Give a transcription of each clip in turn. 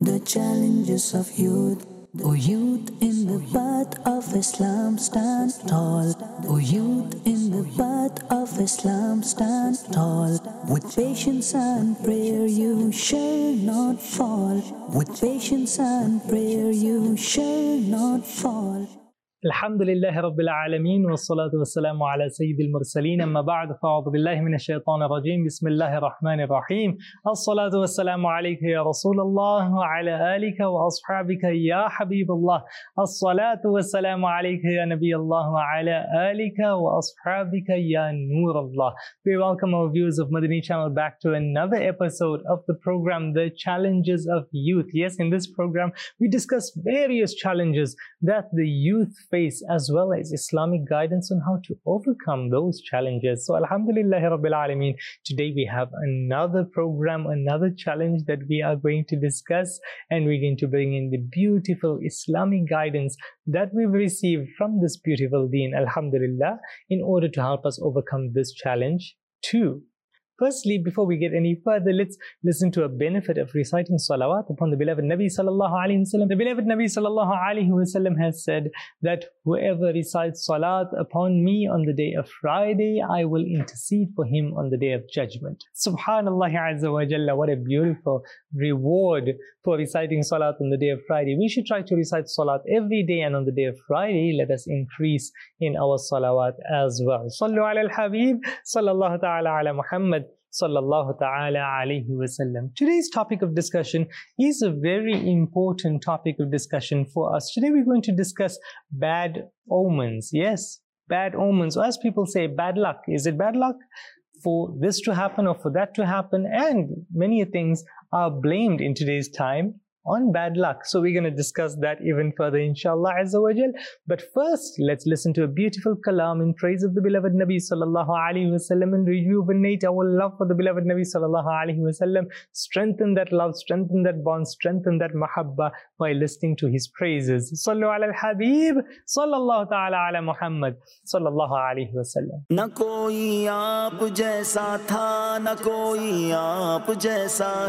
The challenges of youth. O youth in the path of Islam, stand tall. O youth in the path of Islam, stand tall. With patience and prayer you shall not fall. With patience and prayer you shall not fall. الحمد لله رب العالمين والصلاة والسلام على سيد المرسلين أما بعد فأعوذ بالله من الشيطان الرجيم بسم الله الرحمن الرحيم الصلاة والسلام عليك يا رسول الله وعلى آلك وأصحابك يا حبيب الله الصلاة والسلام عليك يا نبي الله وعلى آلك وأصحابك يا نور الله. We welcome our viewers of Madani channel back to another episode of the program The Challenges of Youth. Yes, in this program we discuss various challenges that the youth face, as well as Islamic guidance on how to overcome those challenges. So Alhamdulillah Rabbil Alameen, today we have another program, another challenge that we are going to discuss, and we're going to bring in the beautiful Islamic guidance that we've received from this beautiful deen, Alhamdulillah, in order to help us overcome this challenge too. Firstly, before we get any further, let's listen to a benefit of reciting salawat upon the beloved Nabi sallallahu alaihi wasallam. The beloved Nabi sallallahu alaihi wasallam has said that whoever recites salat upon me on the day of Friday, I will intercede for him on the day of judgment. Subhanallah azza wa jalla, what a beautiful reward for reciting salat on the day of Friday. We should try to recite salat every day, and on the day of Friday, let us increase in our salawat as well. Sallu ala al-Habib, sallallahu ta'ala ala Muhammad, sallallahu ta'ala alayhi wasallam. Today's topic of discussion is a very important topic of discussion for us. Today we're going to discuss bad omens. Yes, bad omens. Or as people say, bad luck. Is it bad luck for this to happen or for that to happen? And many things are blamed in today's time on bad luck. So we're going to discuss that even further, inshallah azza wa jal. But first, let's listen to a beautiful kalam in praise of the beloved Nabi sallallahu alaihi wasallam and rejuvenate our love for the beloved Nabi sallallahu alaihi wasallam. Strengthen that love, strengthen that bond, strengthen that mahabba by listening to his praises. Sallu ala al-Habib, sallallahu ta'ala ala Muhammad, sallallahu alaihi wasallam. Na koi aap jaisa tha, na koi aap jaisa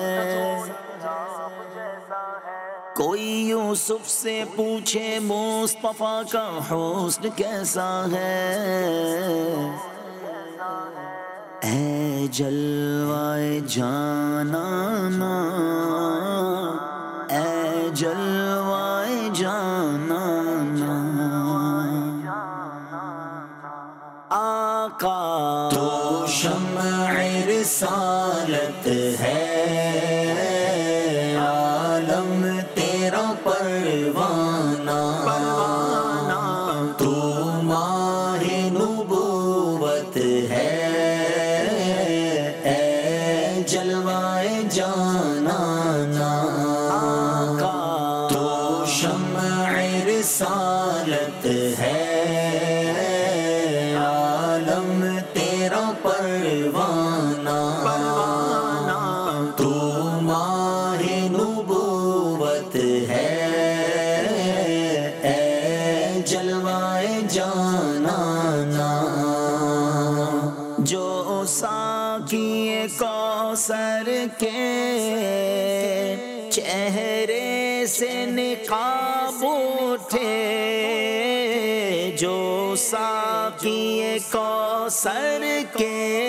hai. کوئی یوسف سے پوچھے مصطفیٰ کا حسن کیسا ہے. اے جلوائے جانانا، اے جلوائے جانانا، آقا تو شمع رسالت ہے، پروانہ تو ماہ نبوت ہے، اے جلوائے جانانا، آقا تو شمع رسالت ہے، عالم تیرا پروانہ تو ماہ نبوت ہے، جو ساقی کوثر کے چہرے سے نقاب اٹھے، جو ساقی کوثر کے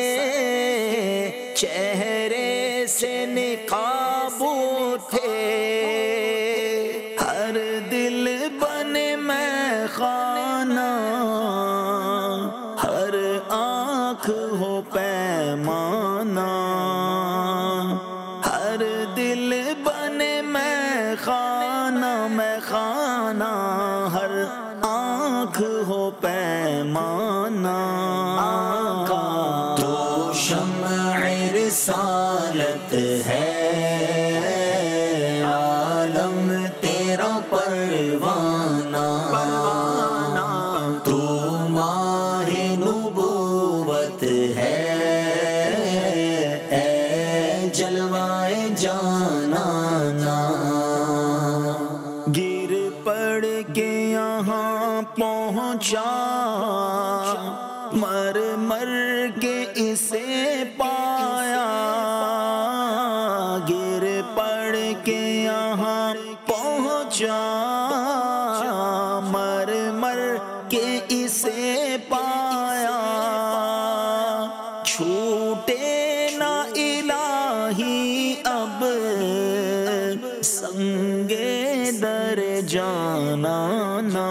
چہرے سے نقاب اٹھے، ہر دل بنے میں خانہ، ہر آنکھ ہو پیمانہ، ہر دل بنے میں خانہ، میں خانہ، ہر آنکھ ہو پیمانہ، آقا تو شمع رسالت ہے، عالم تیرا پروانہ تو ماہ نبوت ہے، اے جلوائے جانانا. گر پڑ کے یہاں پہنچا، مر مر کے اسے پایا، گر پڑ کے یہاں پہنچا، مر مر کے اسے پایا، چھوٹے نہ الہی اب سنگے در جانا نا،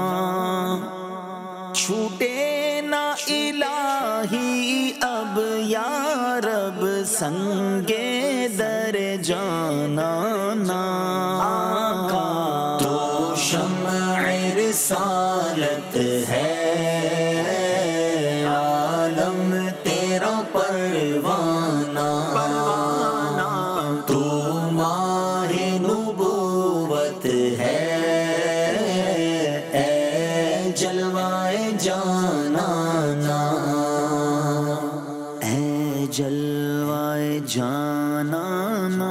چھوٹے نہ الہی اب یا رب سنگے در جانا نا، تو شمع رسالت ہے عالم تیرا پروانہ، تو ماہ نبوت ہے اے جلوائے جانانا، اے جلوائے جانانا،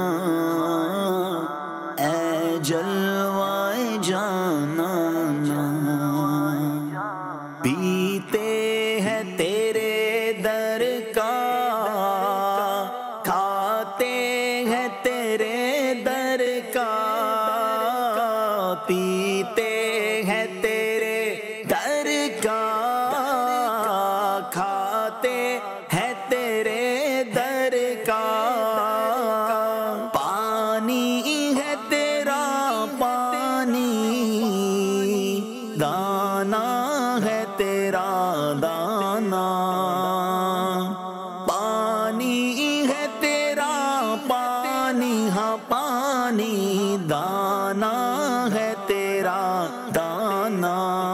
اے جلوائے جانانا، پیتے ہیں تیرے در کا، کھاتے ہیں تیرے در کا، پیتے ہیں تیرے در کا، کھاتے ہیں تیرے در کا، پانی ہے تیرا پانی، دانا ہے تیرا دانا، پانی ہے تیرا پانی، ہاں پانی، دانا ہے تیرا دانا،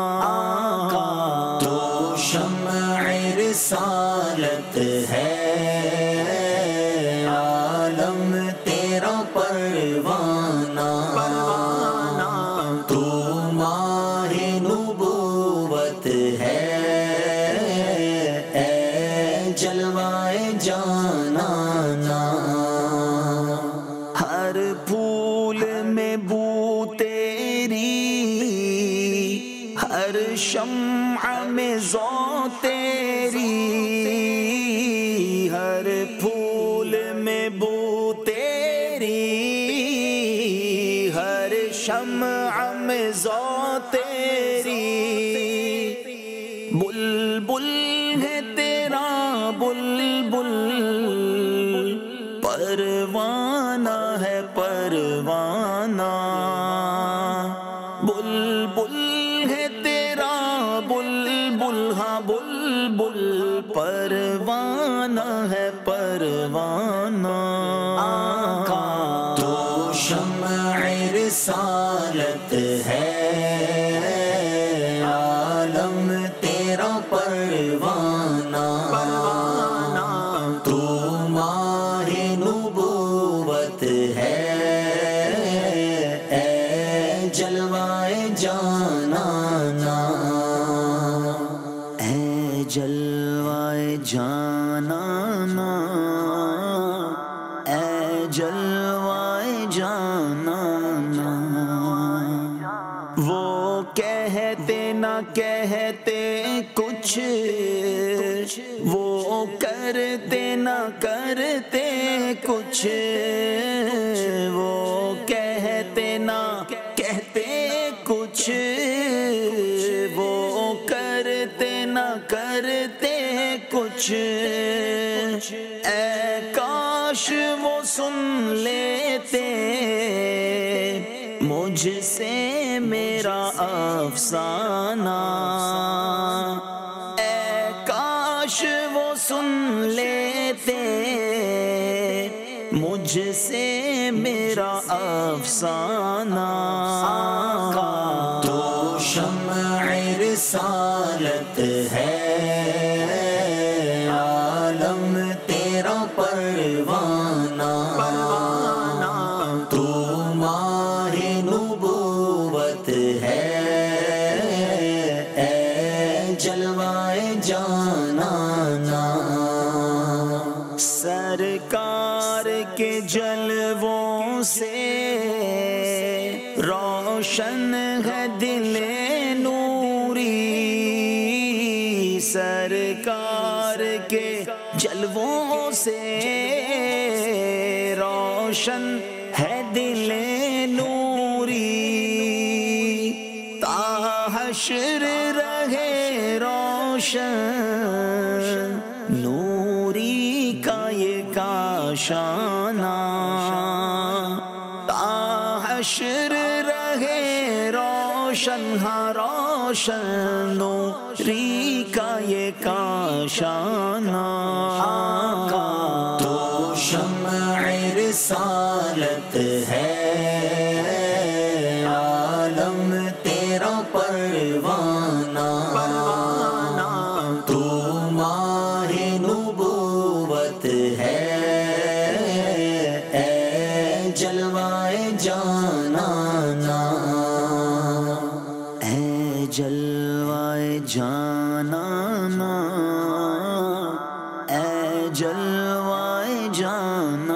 تو شمع رسالت ہے عالم تیرا پروانہ، تو ماہ نبوت ہے اے جلوائے جانانا، ہر پھول میں بو تیری، ہر شمع میں ذو تیری، ہر پھول میں بو تیری، ہر شمع میں ذو تیری، بلبل ہے تیرا بلبل، پروانہ ہے پروانہ، بلبل ہے تیرا بلبل، ہاں بلبل، پروانہ ہے پروانہ، تو شمع رسالت ہے عالم تیرا پروانہ، تو ماہ نبوت ہے اے جلوائے جانانا، اے جلوائے جانانا، اے جلوائے جانانا، وہ کہتے نہ کہتے کچھ، وہ کرتے نہ کرتے کچھ، وہ کہتے نہ کہتے کچھ، وہ کرتے نہ کرتے کچھ، اے کاش وہ سن لیتے مجھ سے میرا افسانہ، اے کاش وہ سن لیتے مجھ سے میرا افسانہ، تو شمع رسالت ہے عالم تیرا پروانہ، تو ماہ نبوت ہے اے جلوائے جانانا، سرکار کے جلووں سے روشن ہے دل نوری، سرکار کے جلووں سے روشن ہے دل नूरी ताहश्र रहे रोशन नूरी का ये काशाना ताहश्र रहे रोशन हाँ रोशन नूरी का ये काशाना तो शम्अ रिसालत है आलम तेरा परवाना तो माहे नुबुवत है ए जलवाए जानाना ए जलवाए जानाना ए जलवाए जानाना।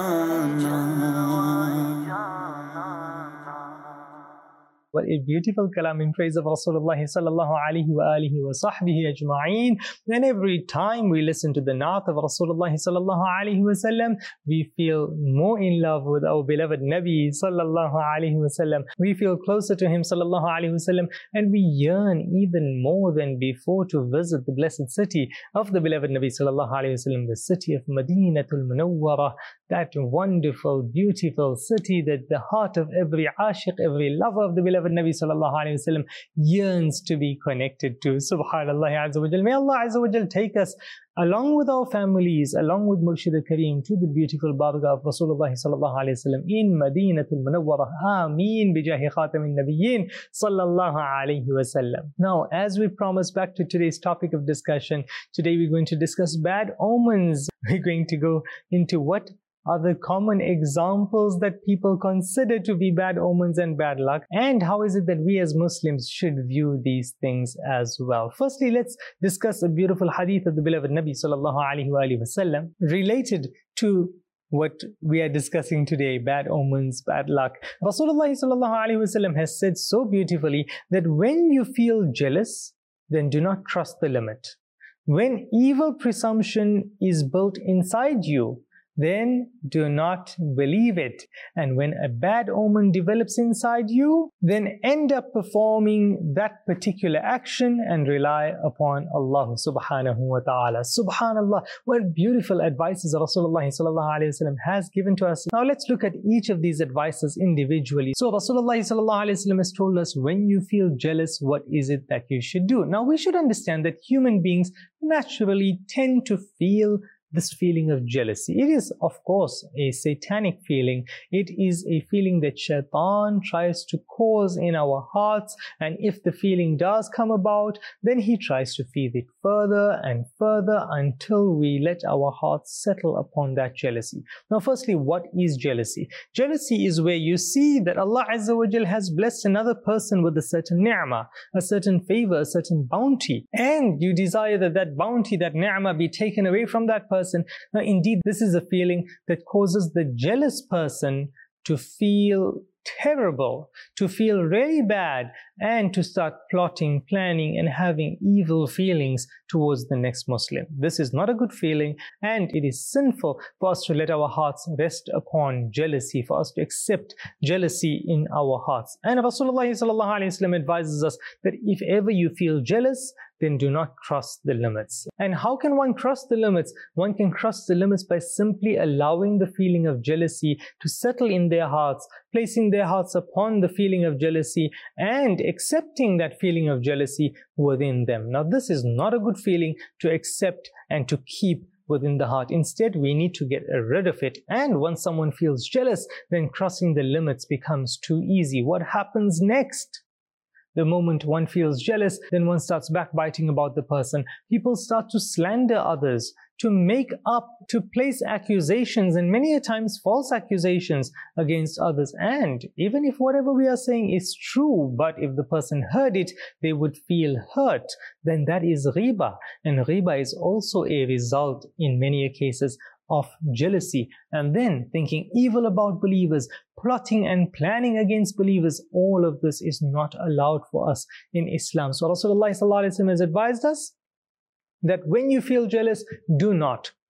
What a beautiful kalam in praise of Rasulullah sallallahu alaihi wa alihi wa sahbihi ajma'een. And every time we listen to the naat of Rasulullah sallallahu alaihi wa sallam, we feel more in love with our beloved Nabi sallallahu alaihi wa sallam. We feel closer to him sallallahu alaihi wa sallam, and we yearn even more than before to visit the blessed city of the beloved Nabi sallallahu alaihi wa sallam, the city of Madinatul Munawwarah, that wonderful, beautiful city that the heart of every ashiq, every lover of the beloved Nabi sallallahu alayhi wa sallam yearns to be connected to. Subhanallah Azza wa Jal. May Allah Azza wa Jal take us along with our families, along with Murshid al-Kareem, to the beautiful Bargah of Rasulullah sallallahu alayhi wa sallam in Madinatul Munawwarah. Ameen bijahi khatamin nabiyyin sallallahu alayhi wa sallam. Now, as we promised, back to today's topic of discussion. Today we're going to discuss bad omens. We're going to go into what are the common examples that people consider to be bad omens and bad luck, and how is it that we as Muslims should view these things as well. Firstly, let's discuss a beautiful hadith of the beloved Nabi sallallahu alaihi wasallam related to what we are discussing today, bad omens, bad luck. Rasulullah sallallahu alaihi wasallam has said so beautifully that when you feel jealous, then do not trust the limit. When evil presumption is built inside you, then do not believe it. And when a bad omen develops inside you, then end up performing that particular action and rely upon Allah subhanahu wa ta'ala. Subhanallah, what beautiful advices Rasulullah sallallahu alayhi wa sallam has given to us. Now let's look at each of these advices individually. So Rasulullah sallallahu alayhi wa sallam has told us, when you feel jealous, what is it that you should do? Now we should understand that human beings naturally tend to feel this feeling of jealousy. It is, of course, a satanic feeling. It is a feeling that Shaitan tries to cause in our hearts, and if the feeling does come about, then he tries to feed it further and further until we let our hearts settle upon that jealousy. Now firstly, what is jealousy? Jealousy is where you see that Allah Azza wa Jal has blessed another person with a certain ni'mah, a certain favor, a certain bounty, and you desire that that bounty, that ni'mah be taken away from that person. Now indeed, this is a feeling that causes the jealous person to feel terrible, to feel really bad, and to start plotting, planning, and having evil feelings towards the next Muslim. This is not a good feeling, and it is sinful for us to let our hearts rest upon jealousy, for us to accept jealousy in our hearts. And Rasulullah sallallahu alaihi wasallam advises us that if ever you feel jealous, then do not cross the limits. And how can one cross the limits? One can cross the limits by simply allowing the feeling of jealousy to settle in their hearts, placing their hearts upon the feeling of jealousy and accepting that feeling of jealousy within them. Now this is not a good feeling to accept and to keep within the heart. Instead, we need to get rid of it. And once someone feels jealous, then crossing the limits becomes too easy. What happens next? The moment one feels jealous, then one starts backbiting about the person. People start to slander others, to make up, to place accusations, and many a times false accusations against others. And even if whatever we are saying is true, but if the person heard it, they would feel hurt, then that is riba. And riba is also a result in many cases of jealousy, and then thinking evil about believers, plotting and planning against believers. All of this is not allowed for us in Islam. So Rasulullah sallallahu alaihi wasallam has advised us that when you feel jealous, do not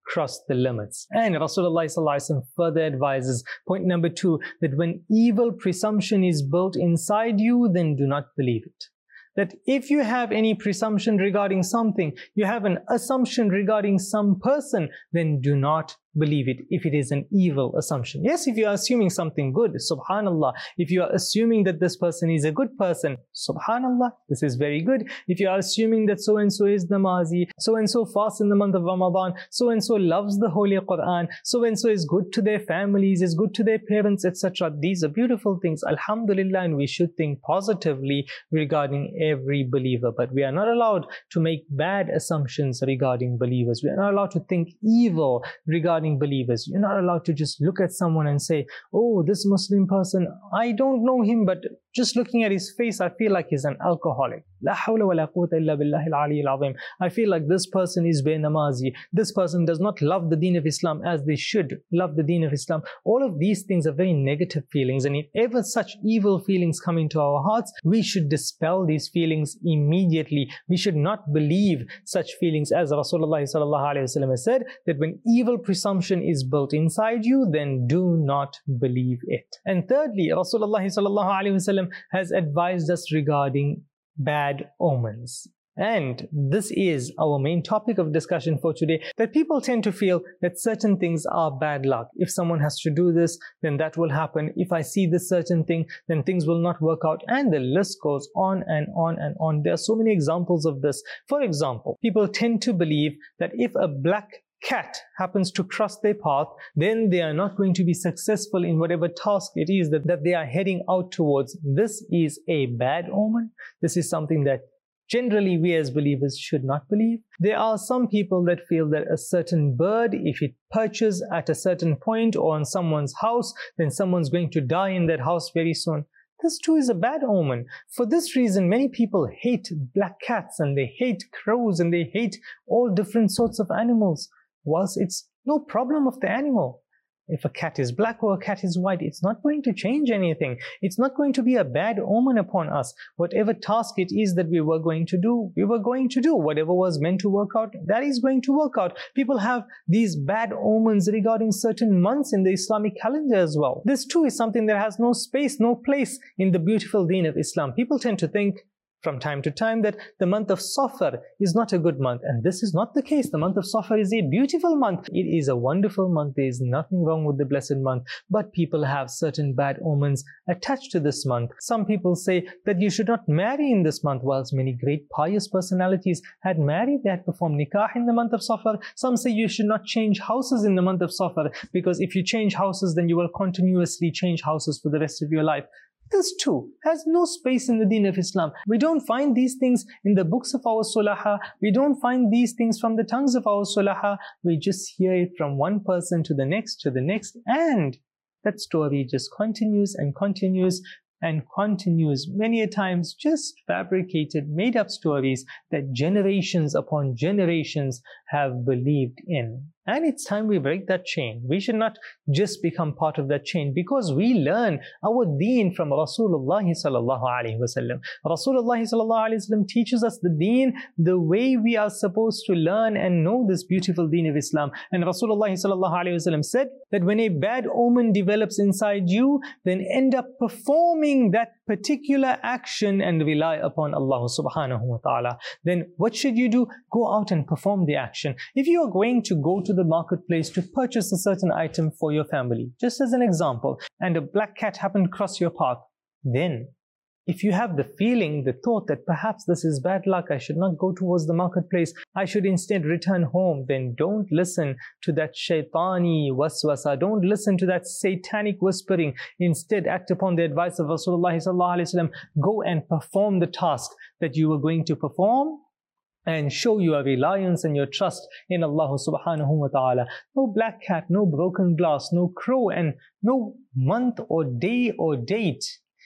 cross the limits. And Rasulullah ﷺ further advises, point number 2, that when evil presumption is built inside you, then do not believe it. That if you have any presumption regarding something, you have an assumption regarding some person, then do not believe it if it is an evil assumption. Yes, if you are assuming something good, subhanallah. If you are assuming that this person is a good person, subhanallah, this is very good. If you are assuming that so-and-so is namazi, so-and-so fasts in the month of Ramadan, so-and-so loves the Holy Quran, so-and-so is good to their families, is good to their parents, etc. These are beautiful things, alhamdulillah, and we should think positively regarding every believer. But we are not allowed to make bad assumptions regarding believers. We are not allowed to think evil regarding believers. You're not allowed to just look at someone and say, oh, this Muslim person, I don't know him, but just looking at his face, I feel like he's an alcoholic. La hawla wa la quwwata illa billahi al-ali al-azim. I feel like this person is be-namazi. This person does not love the deen of Islam as they should love the deen of Islam. All of these things are very negative feelings, and if ever such evil feelings come into our hearts, we should dispel these feelings immediately. We should not believe such feelings, as Rasulullah ﷺ has said, that when evil presumption is built inside you, then do not believe it. And thirdly, Rasulullah ﷺ has advised us regarding bad omens. And this is our main topic of discussion for today, that people tend to feel that certain things are bad luck. If someone has to do this, then that will happen. If I see this certain thing, then things will not work out. And the list goes on and on and on. There are so many examples of this. For example, people tend to believe that if a black cat happens to cross their path, then they are not going to be successful in whatever task it is that they are heading out towards. This is a bad omen. This is something that generally we as believers should not believe. There are some people that feel that a certain bird, if it perches at a certain point or on someone's house, then someone's going to die in that house very soon. This too is a bad omen. For this reason, many people hate black cats, and they hate crows, and they hate all different sorts of animals, whilst it's no problem of the animal. If a cat is black or a cat is white, it's not going to change anything. It's not going to be a bad omen upon us. Whatever task it is that we were going to do, we were going to do. Whatever was meant to work out, that is going to work out. People have these bad omens regarding certain months in the Islamic calendar as well. This too is something that has no space, no place in the beautiful deen of Islam. People tend to think from time to time that the month of Safar is not a good month, and this is not the case. The month of Safar is a beautiful month. It is a wonderful month. There is nothing wrong with the blessed month, but people have certain bad omens attached to this month. Some people say that you should not marry in this month, whilst many great pious personalities had married, they had performed nikah in the month of Safar. Some say you should not change houses in the month of Safar, because if you change houses, then you will continuously change houses for the rest of your life. This too has no space in the deen of Islam. We don't find these things in the books of our sulaha. We don't find these things from the tongues of our sulaha. We just hear it from one person to the next, and that story just continues and continues and continues. Many a times just fabricated, made up stories that generations upon generations have believed in. And it's time we break that chain. We should not just become part of that chain, because we learn our deen from Rasulullah sallallahu alaihi wasallam. Rasulullah sallallahu alaihi wasallam teaches us the deen the way we are supposed to learn and know this beautiful deen of Islam. And Rasulullah sallallahu alaihi wasallam said that when a bad omen develops inside you, then end up performing that particular action and rely upon Allah subhanahu wa ta'ala. Then what should you do? Go out and perform the action. If you are going to go to the marketplace to purchase a certain item for your family, just as an example, and a black cat happened to cross your path, then if you have the feeling, the thought that perhaps this is bad luck, I should not go towards the marketplace, I should instead return home, then don't listen to that shaitani waswasa, don't listen to that satanic whispering. Instead, act upon the advice of Rasulullah sallallahu alaihi wasallam. Go and perform the task that you were going to perform, and show your reliance and your trust in Allah subhanahu wa ta'ala. No black cat, no broken glass, no crow, and no month or day or date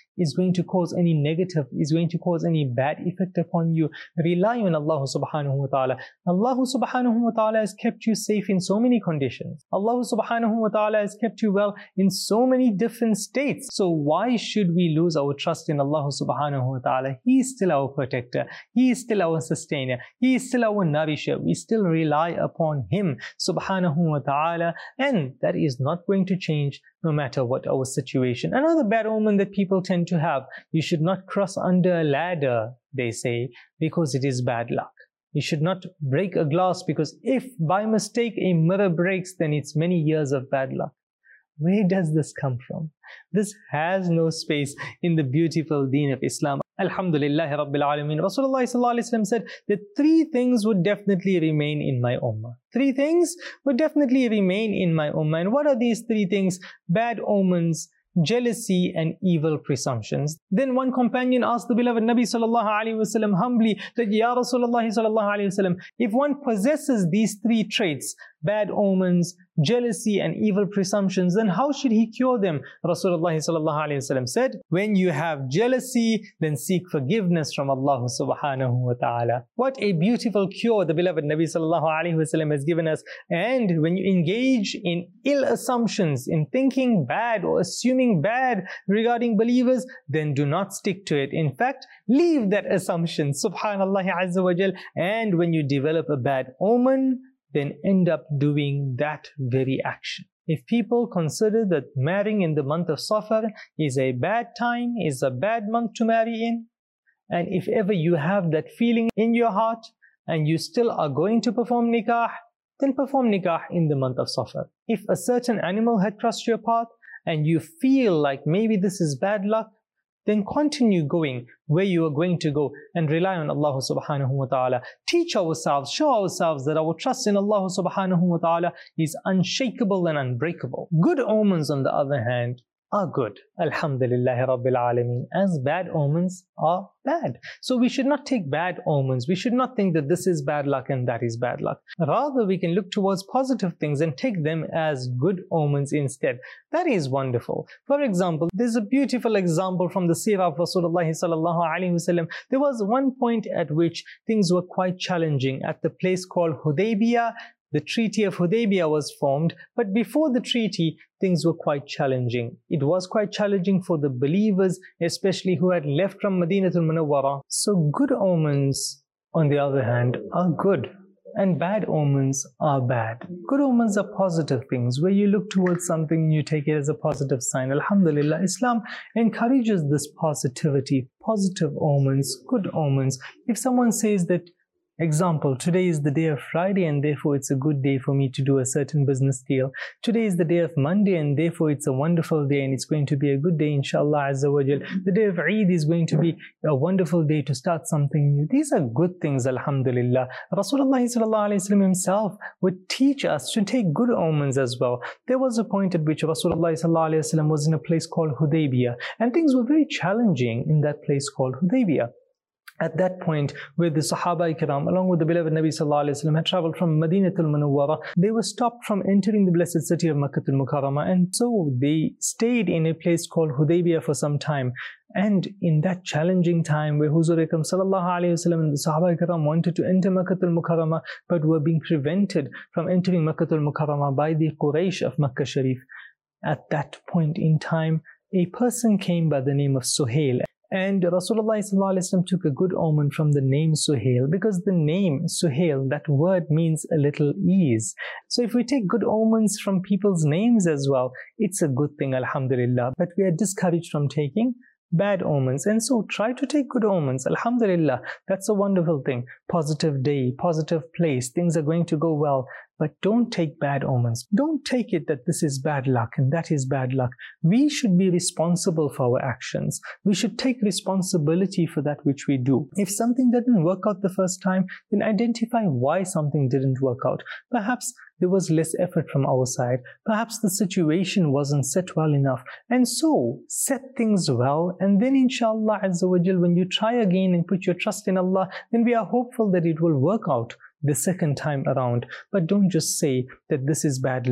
is going to cause any negative, is going to cause any bad effect upon you, rely on Allah subhanahu wa ta'ala. Allah subhanahu wa ta'ala has kept you safe in so many conditions. Allah subhanahu wa ta'ala has kept you well in so many different states. So why should we lose our trust in Allah subhanahu wa ta'ala? He is still our protector. He is still our sustainer. He is still our nourisher. We still rely upon Him subhanahu wa ta'ala, and that is not going to change no matter what our situation. Another bad omen that people tend to have: you should not cross under a ladder, they say, because it is bad luck. You should not break a glass, because if by mistake a mirror breaks, then it's many years of bad luck. Where does this come from? This has no space in the beautiful deen of Islam. Alhamdulillah Rabbil Alameen. Rasulullah sallallahu alaihi wasallam said that 3 things would definitely remain in my ummah. 3 things would definitely remain in my ummah. And what are these 3 things? Bad omens, jealousy, and evil presumptions. Then one companion asked the beloved Nabi sallallahu alaihi wasallam humbly that, Ya Rasulullah sallallahu alaihi wasallam, if one possesses these 3 traits, bad omens, jealousy, and evil presumptions, then how should he cure them? Rasulullah sallallahu alaihi wasallam said, when you have jealousy, then seek forgiveness from Allah subhanahu wa ta'ala. What a beautiful cure the beloved Nabi sallallahu alaihi wasallam has given us. And when you engage in ill assumptions, in thinking bad or assuming bad regarding believers, then do not stick to it. In fact, leave that assumption, subhanallah azza wa jal. And when you develop a bad omen, then end up doing that very action. If people consider that marrying in the month of Safar is a bad time, is a bad month to marry in, and if ever you have that feeling in your heart and you still are going to perform nikah, then perform nikah in the month of Safar. If a certain animal had crossed your path and you feel like maybe this is bad luck, then continue going where you are going to go and rely on Allah subhanahu wa ta'ala. Teach ourselves, show ourselves that our trust in Allah subhanahu wa ta'ala is unshakable and unbreakable. Good omens, on the other hand, are good. Alhamdulillah Rabbil Alameen. As bad omens are bad. So we should not take bad omens. We should not think that this is bad luck and that is bad luck. Rather, we can look towards positive things and take them as good omens instead. That is wonderful. For example, there's a beautiful example from the seerah of Rasulullah sallallahu alaihi wasallam. There was one point at which things were quite challenging at the place called Hudaybiyah. The Treaty of Hudaybiyah was formed, but before the treaty, things were quite challenging. It was quite challenging for the believers, especially who had left from Madinatul Munawwara. So good omens, on the other hand, are good, and bad omens are bad. Good omens are positive things, where you look towards something and you take it as a positive sign. Alhamdulillah, Islam encourages this positivity, positive omens, good omens. If someone says that, example, today is the day of Friday and therefore it's a good day for me to do a certain business deal. Today is the day of Monday and therefore it's a wonderful day and it's going to be a good day, inshallah azza wa jal. The day of Eid is going to be a wonderful day to start something new. These are good things, alhamdulillah. Rasulullah sallallahu alaihi wasallam himself would teach us to take good omens as well. There was a point at which Rasulullah sallallahu alaihi wasallam was in a place called Hudaybiyah, and things were very challenging in that place called Hudaybiyah. At that point, where the Sahaba Ikram, along with the beloved Nabi sallallahu alaihi wasallam, had traveled from Madinatul Munawwara, they were stopped from entering the blessed city of Makkatul Mukarramah, and so they stayed in a place called Hudaybiyah for some time. And in that challenging time, where Huzur Ikram sallallahu alaihi wasallam and the Sahaba Ikram wanted to enter Makkatul Mukarramah, but were being prevented from entering Makkatul Mukarramah by the Quraysh of Makkah Sharif, at that point in time, a person came by the name of Suhail. And Rasulullah ﷺ took a good omen from the name Suhail, because the name Suhail, that word means a little ease. So if we take good omens from people's names as well, it's a good thing, alhamdulillah. But we are discouraged from taking bad omens. And so try to take good omens, alhamdulillah. That's a wonderful thing. Positive day, positive place, things are going to go well. But don't take bad omens. Don't take it that this is bad luck and that is bad luck. We should be responsible for our actions. We should take responsibility for that which we do. If something didn't work out the first time, then identify why something didn't work out. Perhaps there was less effort from our side. Perhaps the situation wasn't set well enough. And so, set things well, and then inshallah azza wa jal, when you try again and put your trust in Allah, then we are hopeful that it will work out the second time around. But don't just say that this is bad luck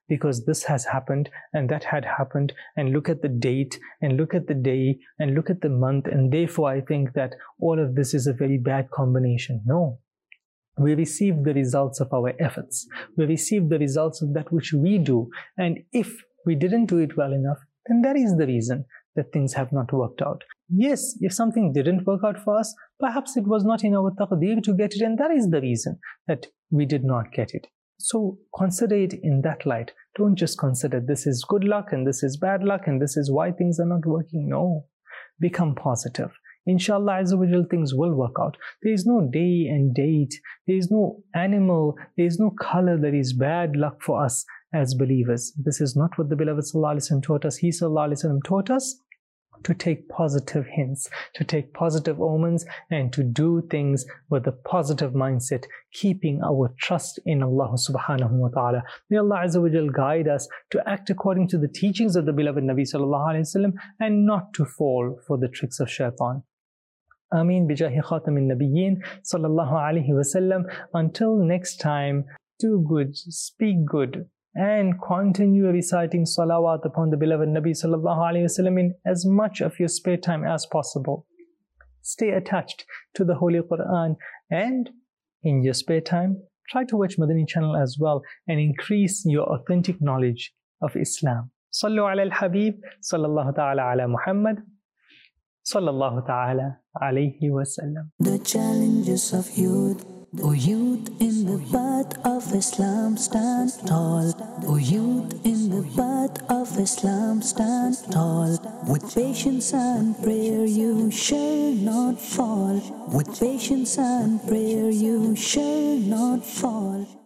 because this has happened and that had happened, and look at the date and look at the day and look at the month, and therefore I think that all of this is a very bad combination. No. We receive the results of our efforts. We receive the results of that which we do. And if we didn't do it well enough, then that is the reason that things have not worked out. Yes, if something didn't work out for us, perhaps it was not in our taqdeer to get it, and that is the reason that we did not get it. So consider it in that light. Don't just consider this is good luck and this is bad luck and this is why things are not working. No. Become positive. Inshallah Azza wa Jal, things will work out. There is no day and date. There is no animal. There is no color that is bad luck for us as believers. This is not what the beloved Sallallahu Alaihi Wasallam taught us. He Sallallahu Alaihi Wasallam taught us to take positive hints, to take positive omens, and to do things with a positive mindset, keeping our trust in Allah subhanahu wa ta'ala. May Allah Azza wa Jal guide us to act according to the teachings of the beloved Nabi Sallallahu Alaihi Wasallam and not to fall for the tricks of shaitan. Ameen bijahi khatamin nabiyyin sallallahu alaihi wasallam. Until next time, do good, speak good, and continue reciting salawat upon the beloved Nabi sallallahu alaihi wasallam in as much of your spare time as possible. Stay attached to the Holy Quran, and in your spare time, try to watch Madani channel as well and increase your authentic knowledge of Islam. Sallu ala al-Habib, sallallahu ta'ala ala Muhammad, sallallahu ta'ala alayhi wasallam. The challenges of youth. O youth in the path of Islam, stand tall. O youth in the path of Islam, stand tall. With patience and prayer you shall not fall. With patience and prayer you shall not fall.